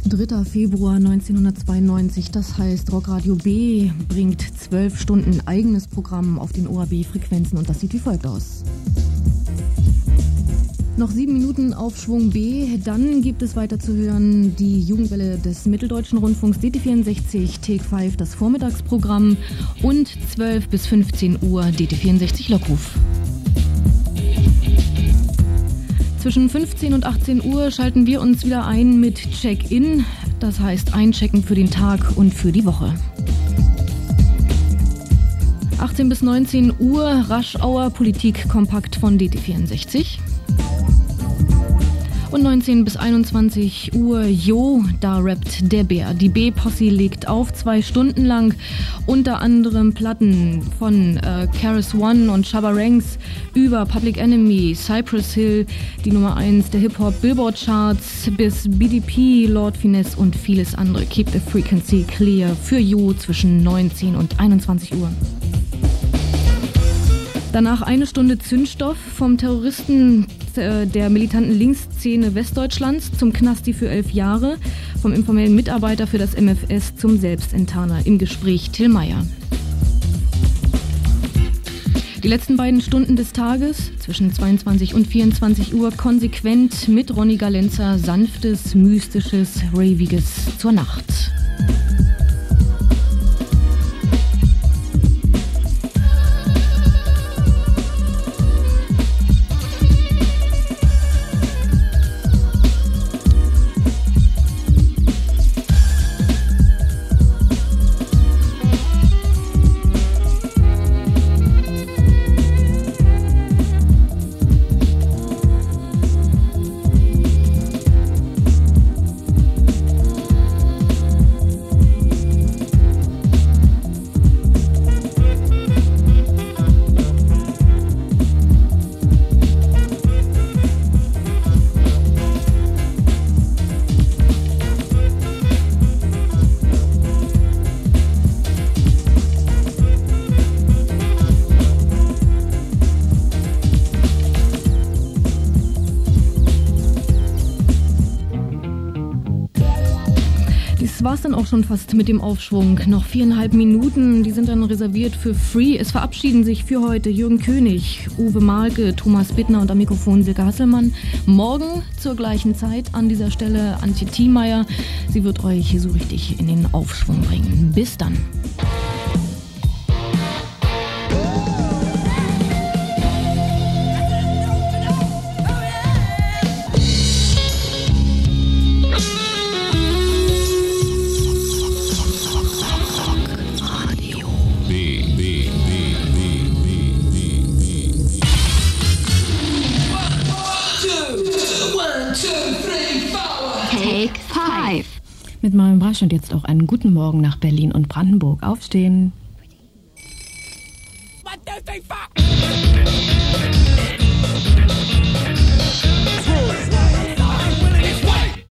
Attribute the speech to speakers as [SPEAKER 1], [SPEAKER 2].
[SPEAKER 1] 3. Februar 1992, das heißt Rockradio B bringt 12 Stunden eigenes Programm auf den ORB-Frequenzen und das sieht wie folgt aus. Noch 7 Minuten Aufschwung B, dann gibt es weiter zu hören die Jugendwelle des Mitteldeutschen Rundfunks DT64 Take 5, das Vormittagsprogramm und 12 bis 15 Uhr DT64 Lockruf. Zwischen 15 und 18 Uhr schalten wir uns wieder ein mit Check-In, das heißt einchecken für den Tag und für die Woche. 18 bis 19 Uhr Rush-Hour Politik kompakt von DT64. Und 19 bis 21 Uhr, Jo, da rappt der Bär. Die B-Posse legt auf 2 Stunden lang, unter anderem Platten von Keras One und Shabba Ranks über Public Enemy, Cypress Hill, die Nummer 1 der Hip-Hop-Billboard-Charts, bis BDP, Lord Finesse und vieles andere. Keep the frequency clear für Jo zwischen 19 und 21 Uhr. Danach 1 Stunde Zündstoff vom Terroristen der militanten Linksszene Westdeutschlands zum Knasti für 11 Jahre, vom informellen Mitarbeiter für das MFS zum Selbstenttarner. Im Gespräch Till Meyer. Die letzten 2 Stunden des Tages, zwischen 22 und 24 Uhr, konsequent mit Ronny Galenza, sanftes, mystisches, raviges zur Nacht. War's dann auch schon fast mit dem Aufschwung. Noch 4,5 Minuten, die sind dann reserviert für Free. Es verabschieden sich für heute Jürgen König, Uwe Malke, Thomas Bittner und am Mikrofon Silke Hasselmann. Morgen zur gleichen Zeit an dieser Stelle Antje Thiemeyer. Sie wird euch so richtig in den Aufschwung bringen. Bis dann.
[SPEAKER 2] Mit Marion Brasch und jetzt auch einen guten Morgen nach Berlin und Brandenburg. Aufstehen! 1, 2, 3, 4.